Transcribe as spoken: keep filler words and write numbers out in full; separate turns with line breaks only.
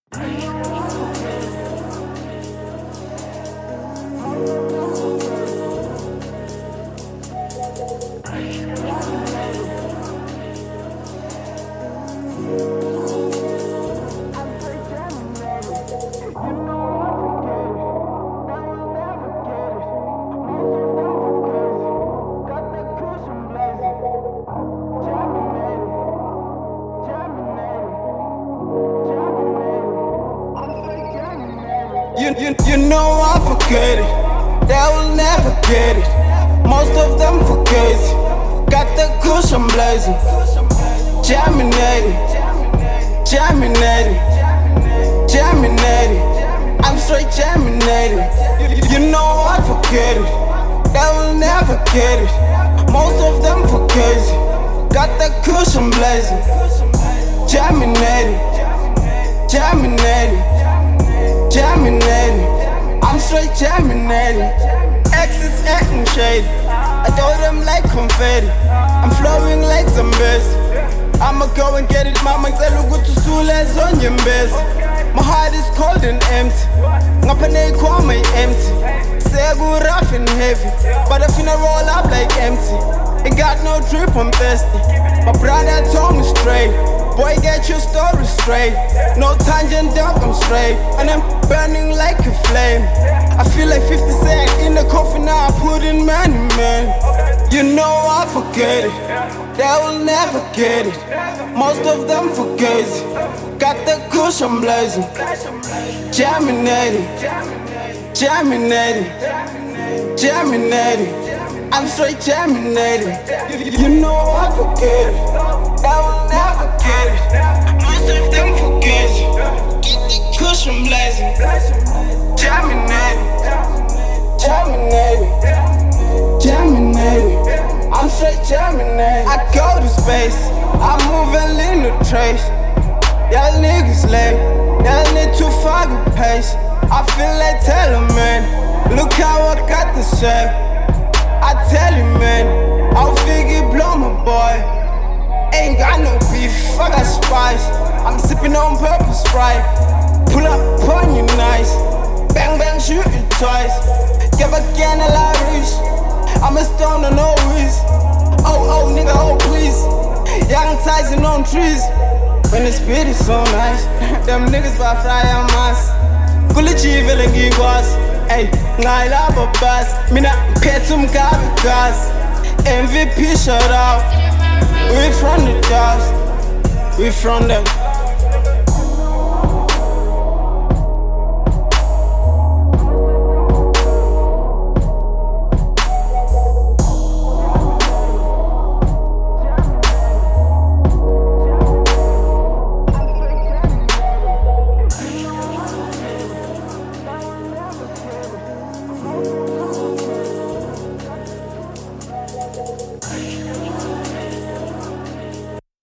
You, you, you know I forget it, they will never get it. Most of them forget it. Got the cushion blazing, germinating, germinating, germinating. I'm straight germinating. You, you know I forget it, they will never get it. Most of them forget it. Got the cushion blazing, germinating, germinating, germinating. I'm straight germinating. Exes acting shady, I throw them like confetti. I'm flowing like Zambezi. I'ma go and get it, mama. Ngicela ukuthi usule on your best. My heart is cold and empty. Ngapha neyikhoma empty. Seku rough and heavy, but I finna roll up like empty. Ain't got no drip, I'm thirsty. My brother told me straight, boy, get your story straight. No tangent, dog, I'm straight. And I'm burning like a flame. I feel like fifty cent in the coffin, now I put in money, man. You know I forget it, they will never get it. Most of them forget it. Got the cushion blazing, germinating, germinating, germinating. I'm straight germinating. You, you know I forget it, they will never get it. Most of them forget it. Get the cushion blazing, germinating, germinating, germinating. I'm straight germinating. I go to space, I move and lean the trace. Y'all niggas late, y'all need to fucking pace. I feel like telling man, look how I got the say. I tell you man, I'll figure blow my boy. Ain't got no beef, I got spice. I'm sipping on purple Sprite. Pull up on you nice, bang bang shoot you twice. Give again a la reach, I'm a stoner no whiz. Oh oh nigga oh please, young Tyson on trees. When the spirit is so nice, them niggas by fry on mass. Kulichi vele ngikwazi, ey ngayla babas. Mina phethe umkabikazi, M V P shout out. We from the dust, we from them.